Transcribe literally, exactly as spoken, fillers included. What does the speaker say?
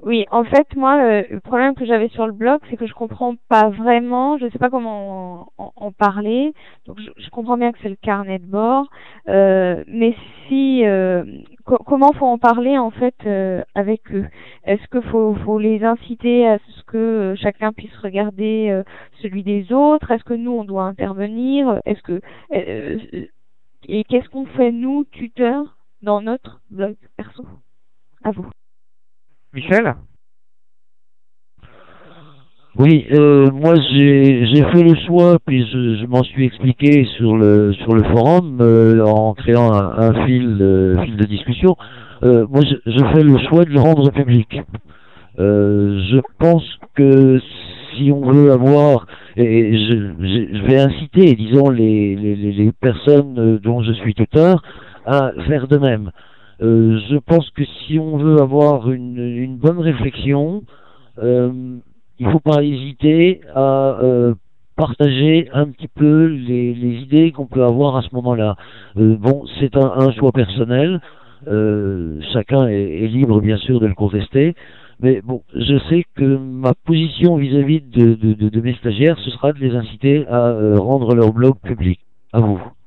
Oui, en fait, moi, le, le problème que j'avais sur le blog, c'est que je comprends pas vraiment, je sais pas comment en, en- en parler. Donc, je, je comprends bien que c'est le carnet de bord, euh, mais si, euh, co- comment faut en parler en fait euh, avec eux? Est-ce que faut, faut les inciter à ce que euh, chacun puisse regarder euh, celui des autres? Est-ce que nous, on doit intervenir? Est-ce que euh, euh, et qu'est-ce qu'on fait nous, tuteurs, dans notre blog perso? À vous. Michel? Oui, euh, moi j'ai j'ai fait le choix, puis je, je m'en suis expliqué sur le sur le forum euh, en créant un, un fil de, fil de discussion. Euh, moi je, je fais le choix de le rendre public. Euh, je pense que si on veut avoir, et je, je, je vais inciter, disons, les, les, les les personnes euh, dont je suis tuteur à faire de même. Euh, je pense que si on veut avoir une, une bonne réflexion, euh, il ne faut pas hésiter à euh, partager un petit peu les, les idées qu'on peut avoir à ce moment-là. Euh, bon, c'est un, un choix personnel. Euh, chacun est, est libre, bien sûr, de le contester. Mais bon, je sais que ma position vis-à-vis de, de, de, de mes stagiaires, ce sera de les inciter à euh, rendre leur blog public. À vous.